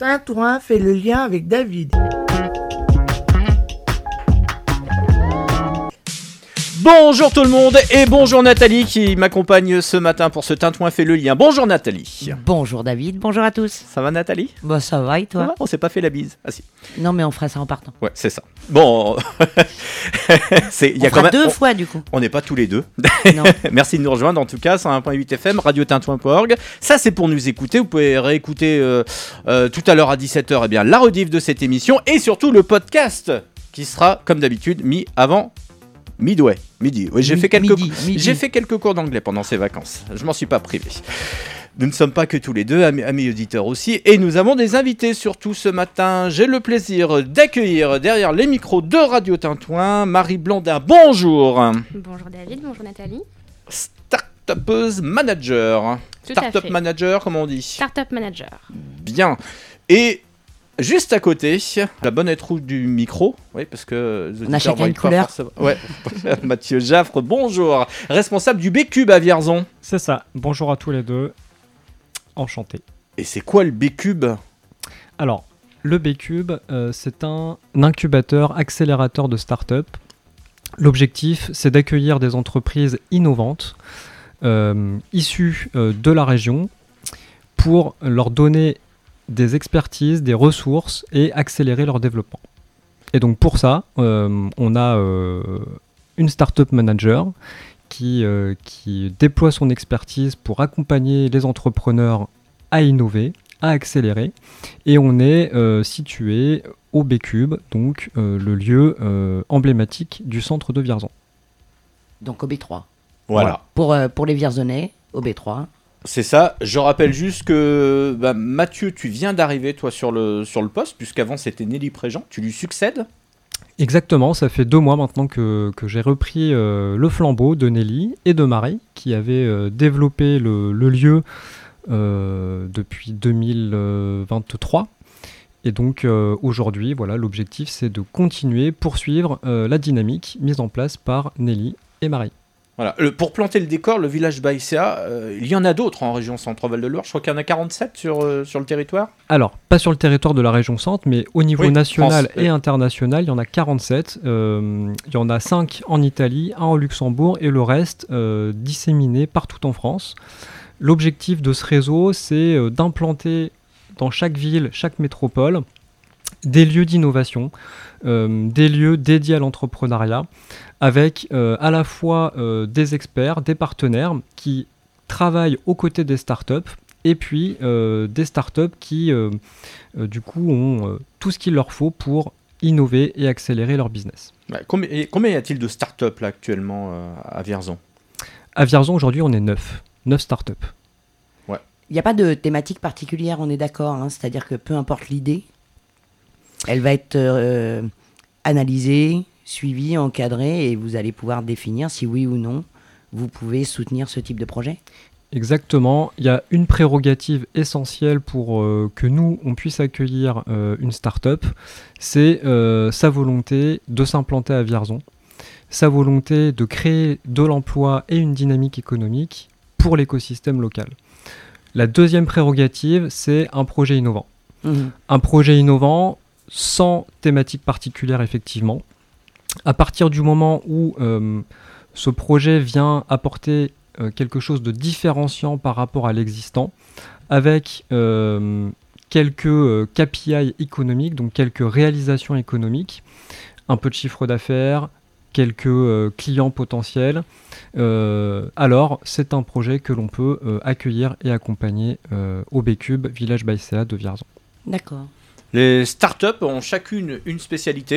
Tintouin fait le lien avec David. Bonjour tout le monde et bonjour Nathalie qui m'accompagne ce matin pour ce Tintouin fait le lien. Bonjour Nathalie. Bonjour David, bonjour à tous. Ça va Nathalie ? Bah ça va et toi ? On s'est pas fait la bise. Ah si. Non mais on fera ça en partant. Ouais, c'est ça. Bon, On fera deux fois du coup. On n'est pas tous les deux. Non. Merci de nous rejoindre en tout cas, 101.8 FM, radiotintouin.org. Ça c'est pour nous écouter, vous pouvez réécouter tout à l'heure à 17h la rediff de cette émission et surtout le podcast qui sera comme d'habitude mis avant midi. Ouais, j'ai fait quelques cours d'anglais pendant ces vacances. Je m'en suis pas privé. Nous ne sommes pas que tous les deux, amis auditeurs aussi, et nous avons des invités surtout ce matin. J'ai le plaisir d'accueillir derrière les micros de Radio Tintouin Marie Blandin. Bonjour. Bonjour David, bonjour Nathalie. Start-upeuse manager. Tout à Start-up fait. manager, comment on dit ? Startup manager. Bien. Et juste à côté, la bonnette rouge du micro, oui, parce que On a chacun une couleur. Ouais. Mathieu Jaffre, bonjour, responsable du B-Cube à Vierzon. C'est ça, bonjour à tous les deux, enchanté. Et c'est quoi le B-Cube ? Alors, le B-Cube, c'est un incubateur, accélérateur de start-up. L'objectif, c'est d'accueillir des entreprises innovantes, issues de la région, pour leur donner des expertises, des ressources et accélérer leur développement. Et donc pour ça, on a une startup manager qui déploie son expertise pour accompagner les entrepreneurs à innover, à accélérer. Et on est situé au B-Cube, donc le lieu emblématique du centre de Vierzon. Donc au B3. Voilà. Pour les Vierzonais, au B3. C'est ça, je rappelle juste que Mathieu, tu viens d'arriver toi sur le poste, puisqu'avant c'était Nelly Préjean, tu lui succèdes ? Exactement, ça fait 2 mois maintenant que j'ai repris le flambeau de Nelly et de Marie, qui avaient développé le lieu depuis 2023. Et donc aujourd'hui, voilà, l'objectif c'est de continuer, poursuivre la dynamique mise en place par Nelly et Marie. Voilà. Pour planter le décor, le village Baïséa, il y en a d'autres en région Centre-Val de Loire. Je crois qu'il y en a 47 sur le territoire. Alors, pas sur le territoire de la région Centre, mais au niveau national France, et international, il y en a 47. Il y en a 5 en Italie, 1 au Luxembourg et le reste disséminé partout en France. L'objectif de ce réseau, c'est d'implanter dans chaque ville, chaque métropole, des lieux d'innovation, des lieux dédiés à l'entrepreneuriat, avec à la fois des experts, des partenaires qui travaillent aux côtés des startups, et puis des startups qui, du coup, ont tout ce qu'il leur faut pour innover et accélérer leur business. Combien y a-t-il de startups là actuellement à Vierzon ? À Vierzon, aujourd'hui, on est 9 startups. Ouais. Il n'y a pas de thématique particulière, on est d'accord, hein, c'est-à-dire que peu importe l'idée, elle va être analysée, suivie, encadrée, et vous allez pouvoir définir si oui ou non vous pouvez soutenir ce type de projet. Exactement, il y a une prérogative essentielle pour que nous, on puisse accueillir une start-up, c'est sa volonté de s'implanter à Vierzon, sa volonté de créer de l'emploi et une dynamique économique pour l'écosystème local. La deuxième prérogative, c'est un projet innovant. Un projet innovant sans thématique particulière, effectivement. À partir du moment où ce projet vient apporter quelque chose de différenciant par rapport à l'existant, avec quelques KPI économiques, donc quelques réalisations économiques, un peu de chiffre d'affaires, quelques clients potentiels, alors c'est un projet que l'on peut accueillir et accompagner au B-Cube, village Baïséa de Vierzon. D'accord. Les startups ont chacune une spécialité.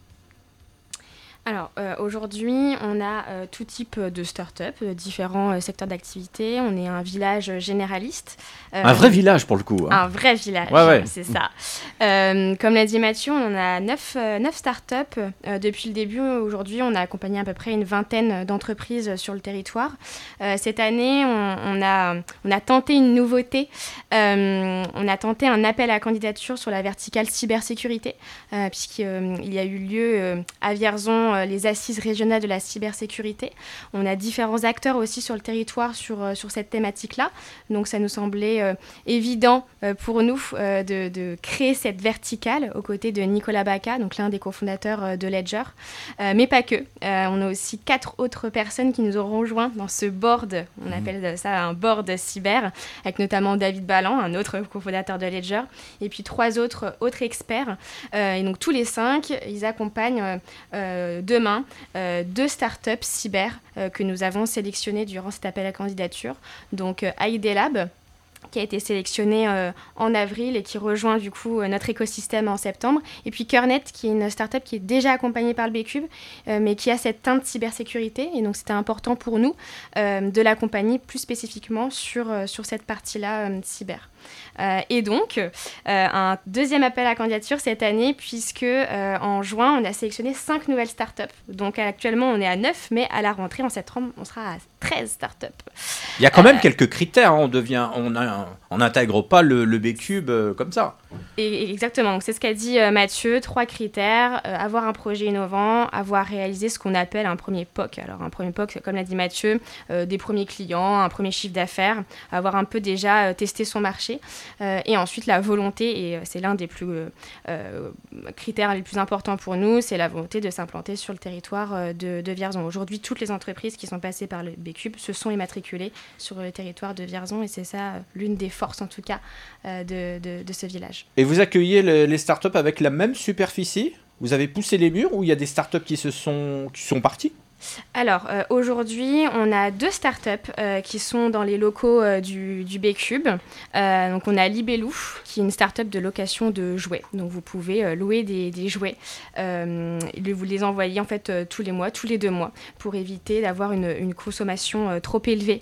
Alors aujourd'hui, on a tout type de start-up, différents secteurs d'activité. On est un village généraliste. Un vrai village pour le coup. Hein. Un vrai village, ouais. c'est ça. Comme l'a dit Mathieu, on a 9 start-up. Depuis le début, aujourd'hui, on a accompagné à peu près une vingtaine d'entreprises sur le territoire. Cette année, on a tenté une nouveauté. On a tenté un appel à candidature sur la verticale cybersécurité, puisqu'il y a eu lieu à Vierzon les assises régionales de la cybersécurité. On a différents acteurs aussi sur le territoire sur cette thématique-là. Donc ça nous semblait évident pour nous de créer cette verticale aux côtés de Nicolas Baca, donc l'un des cofondateurs de Ledger. Mais pas que. On a aussi 4 autres personnes qui nous ont rejoints dans ce board, on appelle ça un board cyber, avec notamment David Ballan, un autre cofondateur de Ledger, et puis 3 autres experts. Et donc tous les 5, ils accompagnent demain 2 startups cyber que nous avons sélectionnées durant cet appel à candidature. Donc ID Lab, qui a été sélectionné en avril et qui rejoint du coup notre écosystème en septembre. Et puis Curnet, qui est une startup qui est déjà accompagnée par le B-Cube, mais qui a cette teinte cybersécurité. Et donc c'était important pour nous de l'accompagner plus spécifiquement sur cette partie-là cyber. Et donc, un deuxième appel à candidature cette année, puisque en juin, on a sélectionné 5 nouvelles startups. Donc actuellement, on est à 9, mais à la rentrée, en septembre, on sera à 13 startups. Il y a quand même quelques critères, hein. On n'intègre pas le B-Cube comme ça. Et exactement, donc c'est ce qu'a dit Mathieu, 3 critères, avoir un projet innovant, avoir réalisé ce qu'on appelle un premier POC. Alors un premier POC, comme l'a dit Mathieu, des premiers clients, un premier chiffre d'affaires, avoir un peu déjà testé son marché, et ensuite la volonté, et c'est l'un des critères les plus importants pour nous, c'est la volonté de s'implanter sur le territoire de Vierzon. Aujourd'hui, toutes les entreprises qui sont passées par le B-Cube se sont immatriculées sur le territoire de Vierzon, et c'est ça l'une des forces en tout cas de ce village. Et vous accueillez les startups avec la même superficie ? Vous avez poussé les murs ou il y a des startups qui sont parties ? Alors, aujourd'hui, on a 2 startups qui sont dans les locaux du B-Cube. Donc, on a Libellou, qui est une startup de location de jouets. Donc, vous pouvez louer des jouets. Vous les envoyez en fait tous les mois, tous les 2 mois, pour éviter d'avoir une consommation trop élevée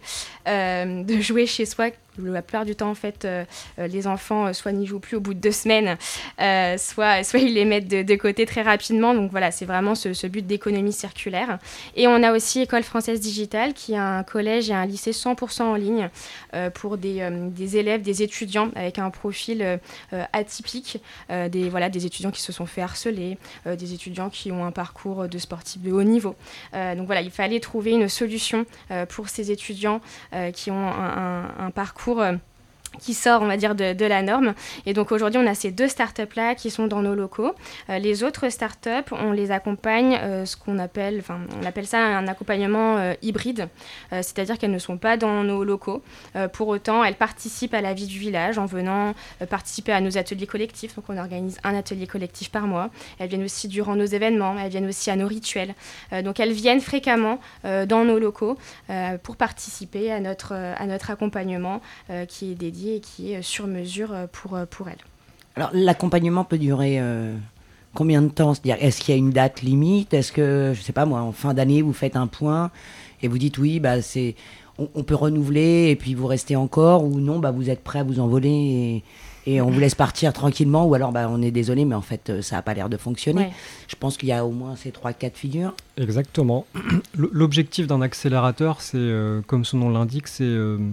de jouets chez soi. La plupart du temps, en fait, les enfants soit n'y jouent plus au bout de 2 semaines, soit ils les mettent de côté très rapidement. Donc voilà, c'est vraiment ce but d'économie circulaire. Et on a aussi École Française Digitale, qui est un collège et un lycée 100% en ligne pour des élèves, des étudiants avec un profil atypique, des étudiants qui se sont fait harceler, des étudiants qui ont un parcours de sportif de haut niveau. Donc voilà, il fallait trouver une solution pour ces étudiants qui ont un parcours qui sort, on va dire, de la norme. Et donc aujourd'hui, on a ces 2 startups-là qui sont dans nos locaux. Les autres startups, on les accompagne, on appelle ça un accompagnement hybride, c'est-à-dire qu'elles ne sont pas dans nos locaux. Pour autant, elles participent à la vie du village en venant participer à nos ateliers collectifs. Donc on organise un atelier collectif par mois. Elles viennent aussi durant nos événements, elles viennent aussi à nos rituels. Donc elles viennent fréquemment dans nos locaux pour participer à notre accompagnement qui est dédié et qui est sur mesure pour elle. Alors, l'accompagnement peut durer combien de temps ? C'est-à-dire, est-ce qu'il y a une date limite ? Est-ce que, je ne sais pas moi, en fin d'année, vous faites un point et vous dites oui, on peut renouveler et puis vous restez encore, ou non, vous êtes prêt à vous envoler et on vous laisse partir tranquillement, ou alors on est désolé, mais en fait, ça n'a pas l'air de fonctionner. Ouais. Je pense qu'il y a au moins ces 3 cas de figure. Exactement. L'objectif d'un accélérateur, c'est, comme son nom l'indique, c'est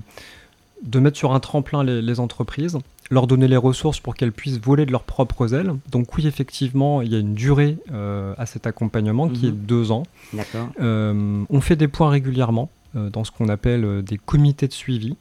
de mettre sur un tremplin les entreprises, leur donner les ressources pour qu'elles puissent voler de leurs propres ailes. Donc oui, effectivement, il y a une durée à cet accompagnement qui est 2 ans. D'accord. On fait des points régulièrement dans ce qu'on appelle des comités de suivi,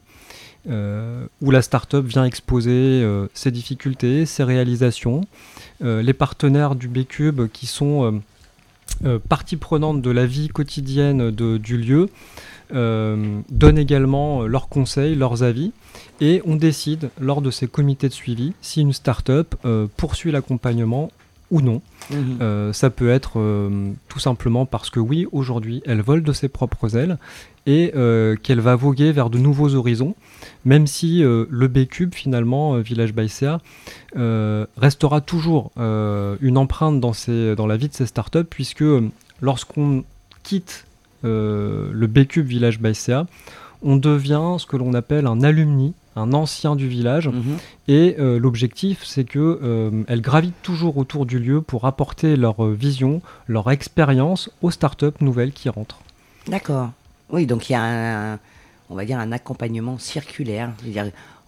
où la start-up vient exposer ses difficultés, ses réalisations. Les partenaires du B-Cube qui sont partie prenante de la vie quotidienne du lieu donnent également leurs conseils, leurs avis, et on décide lors de ces comités de suivi si une start-up poursuit l'accompagnement ou non. Ça peut être tout simplement parce que oui, aujourd'hui, elle vole de ses propres ailes et qu'elle va voguer vers de nouveaux horizons, même si le B-Cube, finalement, Village by CA, restera toujours une empreinte dans la vie de ces startups, puisque lorsqu'on quitte le B-Cube Village by CA, on devient ce que l'on appelle un alumni, un ancien du village, et l'objectif, c'est qu'elles gravitent toujours autour du lieu pour apporter leur vision, leur expérience aux startups nouvelles qui rentrent. D'accord. Oui, donc il y a on va dire un accompagnement circulaire. C'est-à-dire,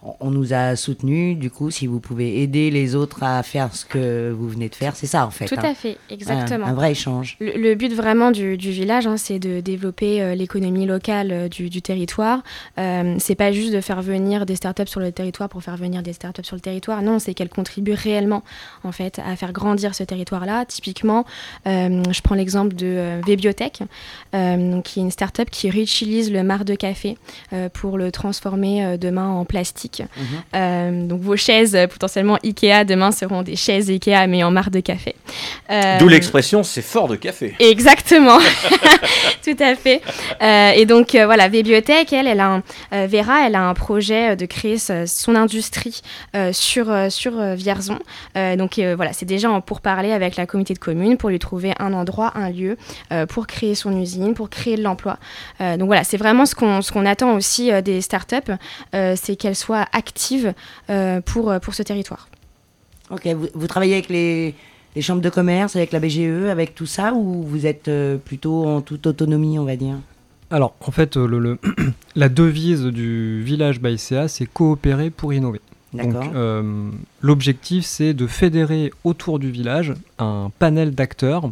on nous a soutenus. Du coup, si vous pouvez aider les autres à faire ce que vous venez de faire, c'est ça en fait. Tout à fait, exactement. Un vrai échange. Le but vraiment du village, c'est de développer l'économie locale du territoire. C'est pas juste de faire venir des startups sur le territoire pour faire venir des startups sur le territoire. Non, c'est qu'elles contribuent réellement en fait à faire grandir ce territoire-là. Typiquement, je prends l'exemple de V-Biotech, qui est une startup qui réutilise le marc de café pour le transformer demain en plastique. Donc vos chaises potentiellement Ikea demain seront des chaises Ikea mais en marc de café. D'où l'expression c'est fort de café. Exactement, tout à fait. Et donc voilà, V-Biotech, Vera, elle a un projet de créer son industrie sur Vierzon. Donc voilà, c'est déjà en pourparlers avec la communauté de communes pour lui trouver un endroit, un lieu pour créer son usine, pour créer de l'emploi. Donc voilà, c'est vraiment ce qu'on attend aussi des startups, c'est qu'elles soient actives pour ce territoire. Ok, vous travaillez avec les chambres de commerce, avec la BGE, avec tout ça, ou vous êtes plutôt en toute autonomie, on va dire ? Alors, en fait, la devise du village Baïséa, c'est coopérer pour innover. D'accord. Donc, l'objectif, c'est de fédérer autour du village un panel d'acteurs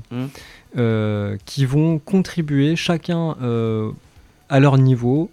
qui vont contribuer chacun à leur niveau,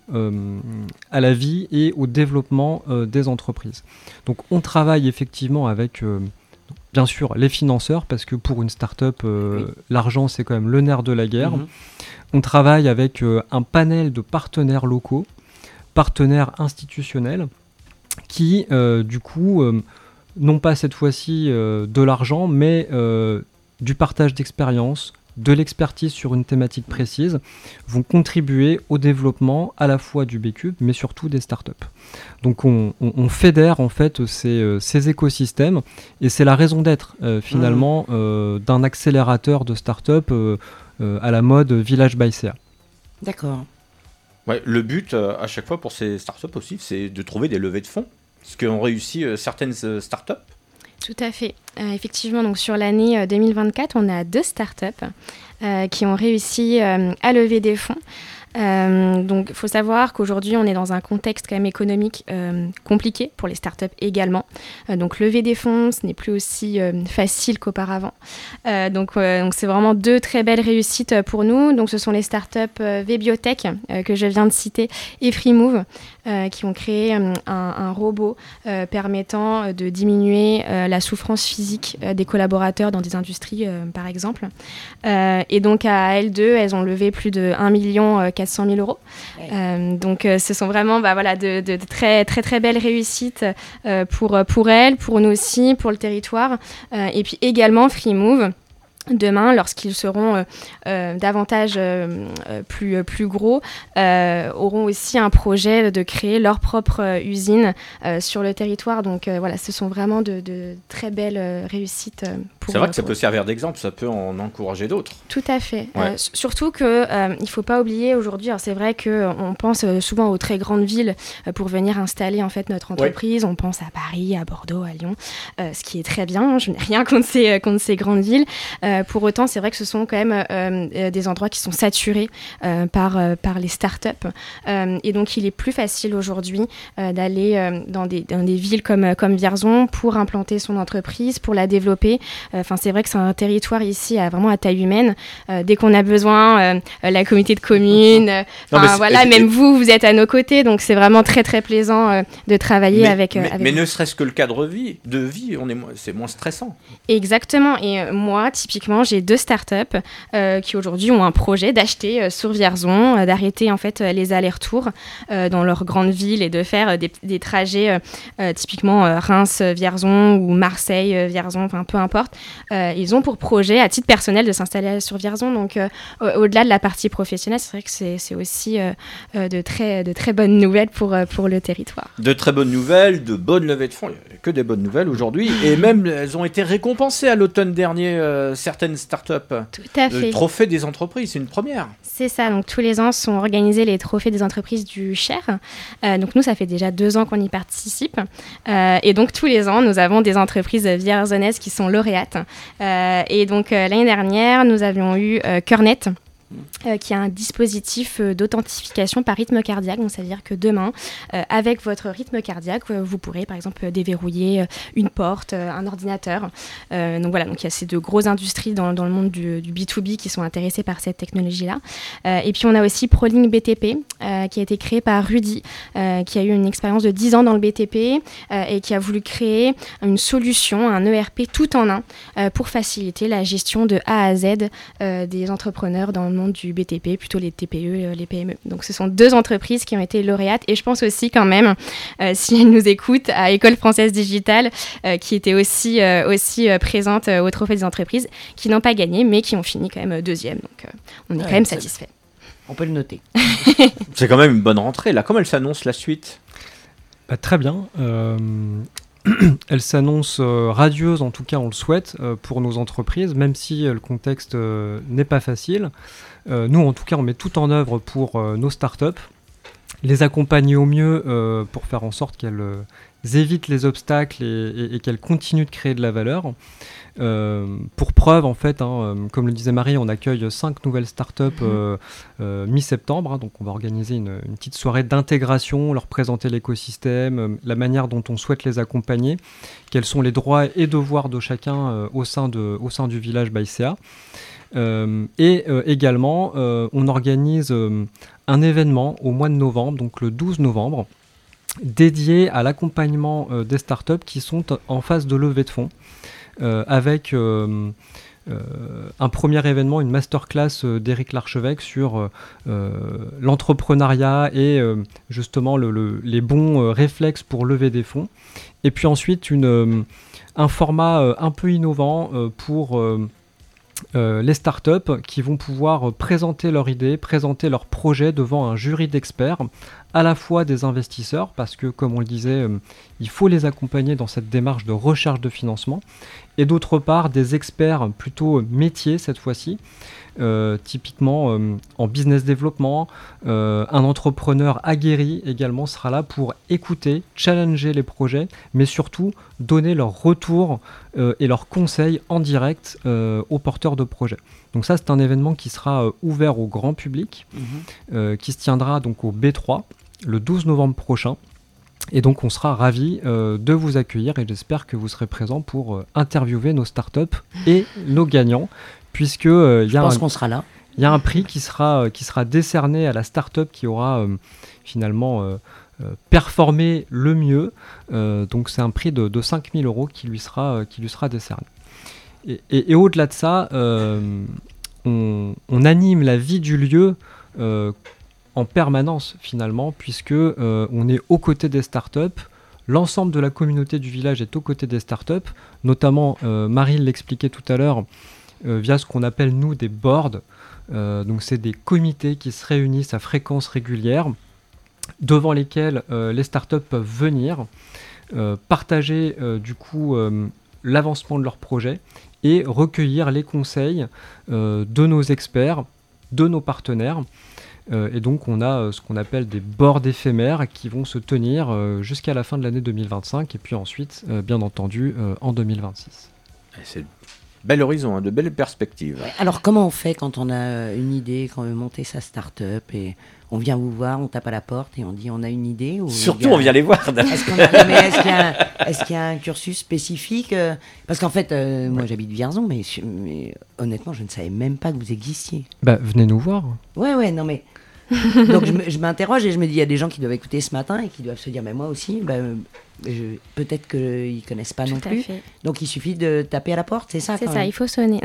à la vie et au développement des entreprises. Donc on travaille effectivement avec, bien sûr, les financeurs, parce que pour une start-up, l'argent c'est quand même le nerf de la guerre. On travaille avec un panel de partenaires locaux, partenaires institutionnels, qui du coup n'ont pas cette fois-ci de l'argent, mais du partage d'expérience, de l'expertise sur une thématique précise, vont contribuer au développement à la fois du B-Cube, mais surtout des startups. Donc on fédère en fait ces écosystèmes, et c'est la raison d'être finalement d'un accélérateur de startups à la mode Village Baïséa. D'accord. Ouais, le but à chaque fois pour ces startups aussi, c'est de trouver des levées de fonds, ce qu'ont réussi certaines startups. Tout à fait. Effectivement, donc sur l'année 2024, on a 2 startups qui ont réussi à lever des fonds. Donc, il faut savoir qu'aujourd'hui, on est dans un contexte quand même économique compliqué pour les startups également. Donc, lever des fonds, ce n'est plus aussi facile qu'auparavant. Donc, c'est vraiment 2 très belles réussites pour nous. Donc, ce sont les startups V-Biotech que je viens de citer et FreeMove qui ont créé un robot permettant de diminuer la souffrance physique des collaborateurs dans des industries, par exemple. Et donc, à L2, elles ont levé plus de 1 400 000 euros. Ouais. Donc, ce sont vraiment de très, très, très belles réussites pour elles, pour nous aussi, pour le territoire. Et puis également FreeMove. Demain, lorsqu'ils seront davantage plus gros, auront aussi un projet de créer leur propre usine sur le territoire. Donc voilà, ce sont vraiment de très belles réussites. C'est vrai que ça peut servir d'exemple, ça peut en encourager d'autres. Tout à fait. Ouais. Surtout qu'il ne faut pas oublier aujourd'hui, alors c'est vrai qu'on pense souvent aux très grandes villes pour venir installer en fait notre entreprise. Ouais. On pense à Paris, à Bordeaux, à Lyon, ce qui est très bien. Je n'ai rien contre ces grandes villes. Pour autant, c'est vrai que ce sont quand même des endroits qui sont saturés par les startups. Et donc, il est plus facile aujourd'hui d'aller dans des villes comme Vierzon pour implanter son entreprise, pour la développer. C'est vrai que c'est un territoire ici vraiment à taille humaine. Dès qu'on a besoin, la communauté de communes, même vous êtes à nos côtés. Donc, c'est vraiment très, très plaisant de travailler avec mais ne serait-ce que le cadre de vie, c'est moins stressant. Exactement. Et moi, typiquement, j'ai 2 startups qui aujourd'hui ont un projet d'acheter sur Vierzon, d'arrêter en fait les allers-retours dans leur grande ville et de faire des trajets typiquement Reims-Vierzon ou Marseille-Vierzon, enfin peu importe. Ils ont pour projet, à titre personnel, de s'installer sur Vierzon. Donc au-delà de la partie professionnelle, c'est vrai que c'est aussi de très bonnes nouvelles pour le territoire. De très bonnes nouvelles, de bonnes levées de fonds. Il n'y a que des bonnes nouvelles aujourd'hui. Et même, elles ont été récompensées à l'automne dernier, certaines startups. Tout à fait. Le trophée des entreprises, c'est une première. C'est ça. Donc tous les ans sont organisés les trophées des entreprises du Cher. Donc nous, ça fait déjà 2 ans qu'on y participe. Et donc tous les ans, nous avons des entreprises vierzonaises qui sont lauréates. Et donc l'année dernière, nous avions eu Curnet, qui est un dispositif d'authentification par rythme cardiaque. Donc, c'est-à-dire que demain, avec votre rythme cardiaque, vous pourrez par exemple déverrouiller une porte, un ordinateur. Donc voilà, donc il y a ces deux grosses industries dans le monde du B2B qui sont intéressées par cette technologie-là. Et puis on a aussi ProLink BTP qui a été créé par Rudy, qui a eu une expérience de 10 ans dans le BTP et qui a voulu créer une solution, un ERP tout en un pour faciliter la gestion de A à Z des entrepreneurs dans le monde du BTP, plutôt les TPE, les PME. Donc ce sont deux entreprises qui ont été lauréates et je pense aussi quand même, si elles nous écoutent, à École Française Digitale, qui était aussi présente au Trophée des entreprises, qui n'ont pas gagné, mais qui ont fini quand même deuxième. Donc on est quand même satisfait. On peut le noter. C'est quand même une bonne rentrée, là. Comment elle s'annonce la suite ? Très bien. Elle s'annonce radieuse, en tout cas on le souhaite, pour nos entreprises, même si le contexte n'est pas facile. Nous, en tout cas, on met tout en œuvre pour nos startups, les accompagner au mieux pour faire en sorte qu'elles évitent les obstacles et qu'elles continuent de créer de la valeur. Pour preuve, en fait, comme le disait Marie, on accueille 5 nouvelles startups mi-septembre. Donc, on va organiser une petite soirée d'intégration, leur présenter l'écosystème, la manière dont on souhaite les accompagner, quels sont les droits et devoirs de chacun au sein du village ByCA. Également, on organise un événement au mois de novembre, donc le 12 novembre, dédié à l'accompagnement des startups qui sont en phase de levée de fonds, avec un premier événement, une masterclass d'Éric Larchevêque sur l'entrepreneuriat et justement les bons réflexes pour lever des fonds. Et puis ensuite, un format un peu innovant pour les startups qui vont pouvoir présenter leurs idées, présenter leurs projets devant un jury d'experts, à la fois des investisseurs, parce que comme on le disait, il faut les accompagner dans cette démarche de recherche de financement, et d'autre part des experts plutôt métiers cette fois-ci, typiquement en business développement. Un entrepreneur aguerri également sera là pour écouter, challenger les projets, mais surtout donner leur retour et leurs conseils en direct aux porteurs de projets. Donc ça, c'est un événement qui sera ouvert au grand public, qui se tiendra donc au B3 le 12 novembre prochain. Et donc on sera ravis de vous accueillir et j'espère que vous serez présents pour interviewer nos startups et nos gagnants, puisque je pense qu'on sera là. Il y a un prix qui sera décerné à la startup qui aura finalement performé le mieux. Donc c'est un prix de 5 000 € qui lui sera décerné. Et au-delà de ça, on anime la vie du lieu en permanence finalement, puisque on est aux côtés des startups. L'ensemble de la communauté du village est aux côtés des startups, notamment Marie l'expliquait tout à l'heure, via ce qu'on appelle nous des boards. Donc c'est des comités qui se réunissent à fréquence régulière, devant lesquels les startups peuvent venir partager du coup l'avancement de leur projet et recueillir les conseils de nos experts, de nos partenaires. Et donc on a ce qu'on appelle des boards éphémères qui vont se tenir jusqu'à la fin de l'année 2025 et puis ensuite, bien entendu, en 2026. C'est bel horizon, de belles perspectives. Ouais, alors comment on fait quand on a une idée, quand on veut monter sa start-up et on vient vous voir, on tape à la porte et on dit on a une idée ou Surtout on vient les voir. Est-ce qu'il y a un cursus spécifique parce qu'en fait, moi j'habite Vierzon, mais honnêtement je ne savais même pas que vous existiez. Venez nous voir. Ouais, non mais... Donc je m'interroge et je me dis il y a des gens qui doivent écouter ce matin et qui doivent se dire mais moi aussi peut-être qu'ils ne connaissent pas non plus, donc il suffit de taper à la porte, c'est ça? C'est ça, il faut sonner.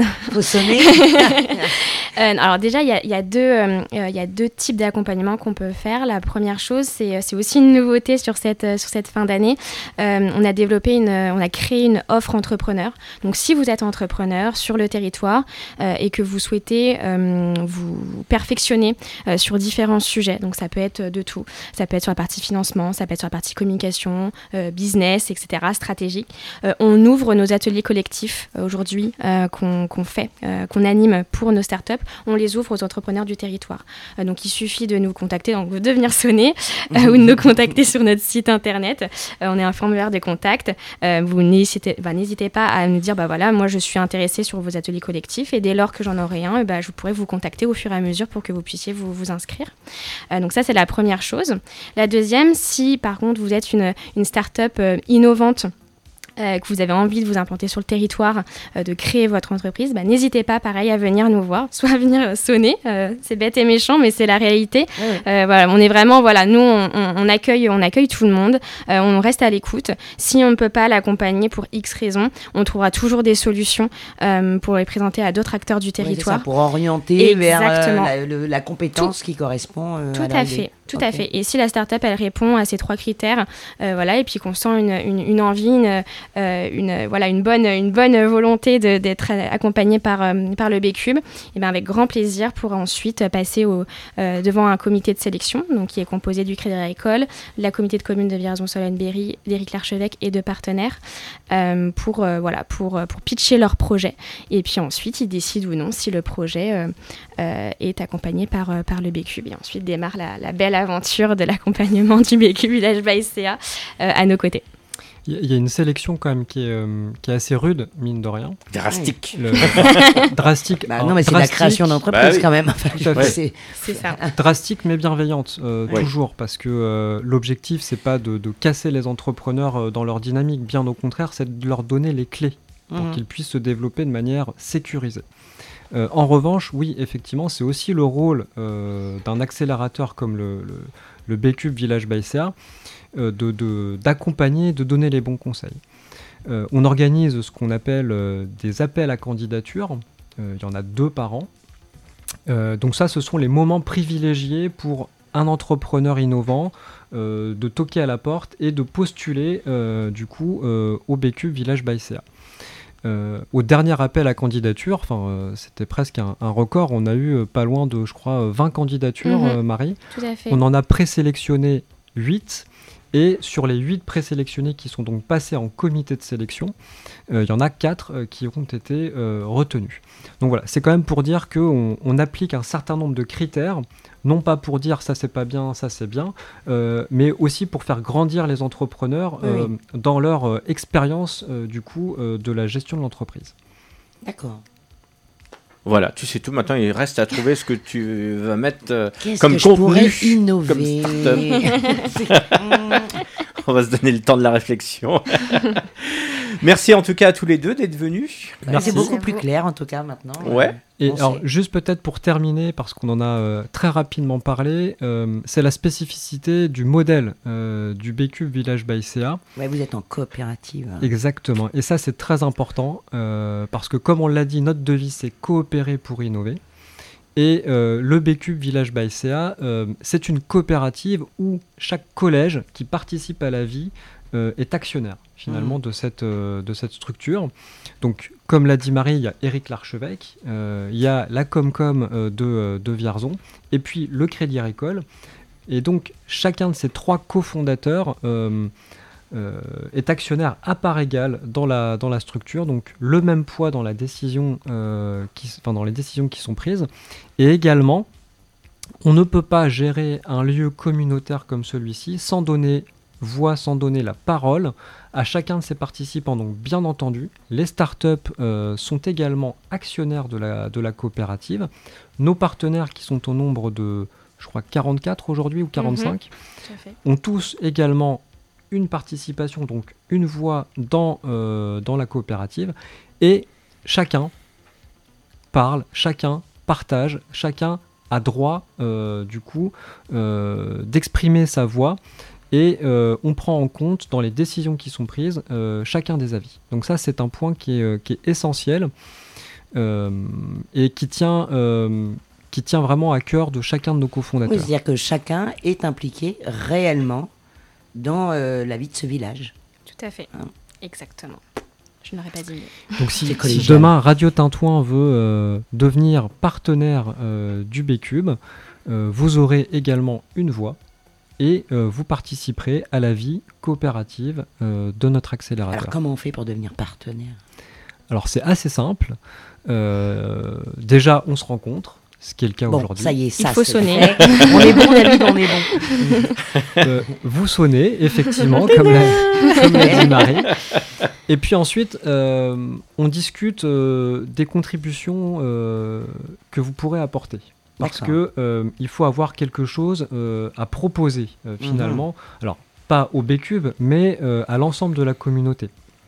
Alors déjà il y a deux types d'accompagnement qu'on peut faire. La première chose, c'est aussi une nouveauté sur cette fin d'année. On a créé une offre entrepreneur. Donc si vous êtes entrepreneur sur le territoire et que vous souhaitez vous perfectionner sur différents sujets, donc ça peut être de tout, ça peut être sur la partie financement, ça peut être sur la partie communication, business, etc., stratégique. On ouvre nos ateliers collectifs aujourd'hui qu'on anime pour nos startups, on les ouvre aux entrepreneurs du territoire. Donc il suffit de nous contacter, donc de venir sonner ou de nous contacter sur notre site internet. On est un formulaire de contact. Vous n'hésitez pas à nous dire, voilà, moi je suis intéressée sur vos ateliers collectifs et dès lors que j'en aurai un, je pourrai vous contacter au fur et à mesure pour que vous puissiez vous inscrire. Donc ça, c'est la première chose. La deuxième, si par contre vous êtes une start-up innovante, que vous avez envie de vous implanter sur le territoire, de créer votre entreprise, n'hésitez pas, pareil, à venir nous voir, soit à venir sonner, c'est bête et méchant, mais c'est la réalité. Voilà, on est vraiment, nous, on accueille tout le monde, on reste à l'écoute. Si on ne peut pas l'accompagner pour X raisons, on trouvera toujours des solutions pour les présenter à d'autres acteurs du territoire. C'est ça, pour orienter vers la compétence qui correspond tout à fait. Tout à fait. Et si la start-up, elle répond à ces 3 critères, et puis qu'on sent une envie, une bonne volonté d'être accompagné par le B-Cube, avec grand plaisir pourra ensuite passer devant un comité de sélection, donc qui est composé du Crédit Agricole, la comité de communes de Vierzon-Solon-Berry, d'Éric Larchevêque et de partenaires pour pitcher leur projet. Et puis ensuite, ils décident ou non si le projet est accompagné par le B-Cube. Et ensuite démarre la belle aventure de l'accompagnement du B-Cube Village by CA à nos côtés. Il y a une sélection quand même qui est assez rude, mine de rien. Drastique. Drastique. Non, mais c'est la création d'entreprise quand même. C'est ça. Drastique mais bienveillante, toujours, parce que l'objectif, c'est pas de casser les entrepreneurs dans leur dynamique. Bien au contraire, c'est de leur donner les clés pour qu'ils puissent se développer de manière sécurisée. En revanche, oui, effectivement, c'est aussi le rôle d'un accélérateur comme le B-Cube Village by CA, d'accompagner, de donner les bons conseils. On organise ce qu'on appelle des appels à candidature. Il y en a 2 par an. Donc ça, ce sont les moments privilégiés pour un entrepreneur innovant de toquer à la porte et de postuler au B-Cube Village by CA. Au dernier appel à candidature, c'était presque un record, on a eu pas loin de, je crois, 20 candidatures, Marie. Tout à fait. On en a présélectionné 8, et sur les 8 présélectionnés qui sont donc passés en comité de sélection, il y en a 4 qui ont été retenus. Donc voilà, c'est quand même pour dire qu'on applique un certain nombre de critères, non pas pour dire ça c'est pas bien, ça c'est bien, mais aussi pour faire grandir les entrepreneurs dans leur expérience de la gestion de l'entreprise. D'accord. Voilà, tu sais tout. Maintenant, il reste à trouver ce que tu vas mettre Qu'est-ce comme que je pourrais contenu, innover comme start-up. On va se donner le temps de la réflexion. Merci en tout cas à tous les deux d'être venus. C'est beaucoup plus clair en tout cas maintenant. Ouais. Et alors, juste peut-être pour terminer, parce qu'on en a très rapidement parlé, c'est la spécificité du modèle du B-Cube Village by CA. Ouais, vous êtes en coopérative. Exactement. Et ça, c'est très important, parce que comme on l'a dit, notre devise, c'est coopérer pour innover. Et le B-Cube Village by CA, c'est une coopérative où chaque collège qui participe à la vie est actionnaire finalement de cette structure. Donc, comme l'a dit Marie, il y a Éric Larchevêque, il y a la Comcom de Vierzon, et puis le Crédit Agricole. Et donc, chacun de ces 3 cofondateurs est actionnaire à part égale dans la structure, donc le même poids dans la décision, dans les décisions qui sont prises. Et également, on ne peut pas gérer un lieu communautaire comme celui-ci sans donner voix, sans donner la parole à chacun de ses participants. Donc bien entendu, les startups sont également actionnaires de la coopérative. Nos partenaires, qui sont au nombre de, je crois, 44 aujourd'hui ou 45, ont tous également une participation, donc une voix dans la coopérative, et chacun parle, chacun partage, chacun a droit d'exprimer sa voix, et on prend en compte dans les décisions qui sont prises chacun des avis. Donc ça, c'est un point qui est essentiel et qui tient vraiment à cœur de chacun de nos cofondateurs. Oui, c'est-à-dire que chacun est impliqué réellement dans la vie de ce village. Tout à fait, exactement. Je n'aurais pas dit mieux. Donc si demain Radio Tintouin veut devenir partenaire du B-Cube, vous aurez également une voix et vous participerez à la vie coopérative de notre accélérateur. Alors comment on fait pour devenir partenaire ? Alors c'est assez simple. Déjà, on se rencontre, ce qui est le cas Bon, aujourd'hui. ça y est, ça Il faut c'est sonner. fait. On est bon, David, on est bon. Vous sonnez, effectivement, comme l'a dit Marie. Et puis ensuite, on discute des contributions que vous pourrez apporter. Parce D'accord. que il faut avoir quelque chose à proposer, finalement. Alors, pas au B-Cube, mais à l'ensemble de la communauté.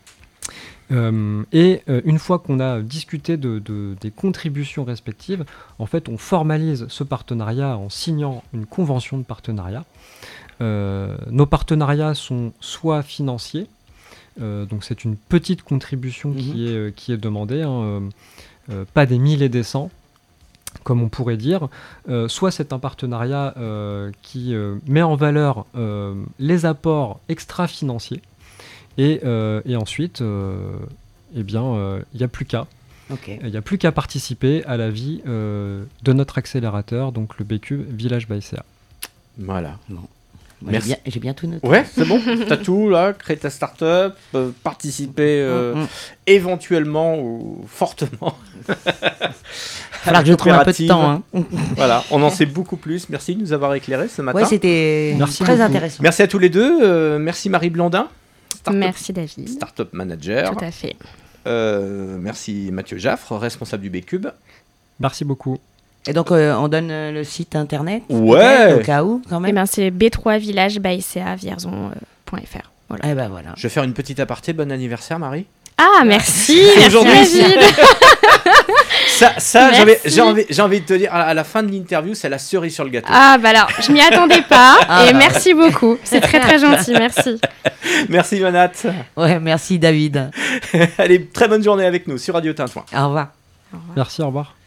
Une fois qu'on a discuté des contributions respectives, en fait, on formalise ce partenariat en signant une convention de partenariat. Nos partenariats sont soit financiers, donc c'est une petite contribution qui est demandée, hein, pas des 1000 et des 100, comme on pourrait dire, soit c'est un partenariat qui met en valeur les apports extra-financiers, et ensuite, il n'y a plus qu'à. Ok. Il n'y a plus qu'à participer à la vie de notre accélérateur, donc le BQ Village by CA. Voilà. Moi, Merci. j'ai bien tout noté. Ouais, c'est bon. T'as tout là, créer ta start-up, participer éventuellement ou fortement. Falloir que je trouve un peu de temps. Hein. Voilà, on en sait beaucoup plus. Merci de nous avoir éclairés ce matin. Ouais, c'était Merci très beaucoup. intéressant. Merci à tous les deux. Merci Marie Blandin, Merci David. Startup Manager. Tout à fait. Merci Mathieu Jaffre, responsable du B-Cube. Merci beaucoup. Et donc, on donne le site internet Ouais. peut-être, au cas où, quand Eh même. ben, c'est b3village.ca.vierzon.fr. Voilà. Eh ben voilà. Je vais faire une petite aparté. Bon anniversaire Marie. Ah, merci. Aujourd'hui. Merci David. Ça Merci. j'ai envie de te dire, à la fin de l'interview, c'est la cerise sur le gâteau. Ah, bah alors, je m'y attendais pas. Ah. Et merci beaucoup. C'est très très gentil. Merci. Merci Manat. Ouais, merci David. Allez, très bonne journée avec nous sur Radio Tintouin. Au revoir. Merci, au revoir.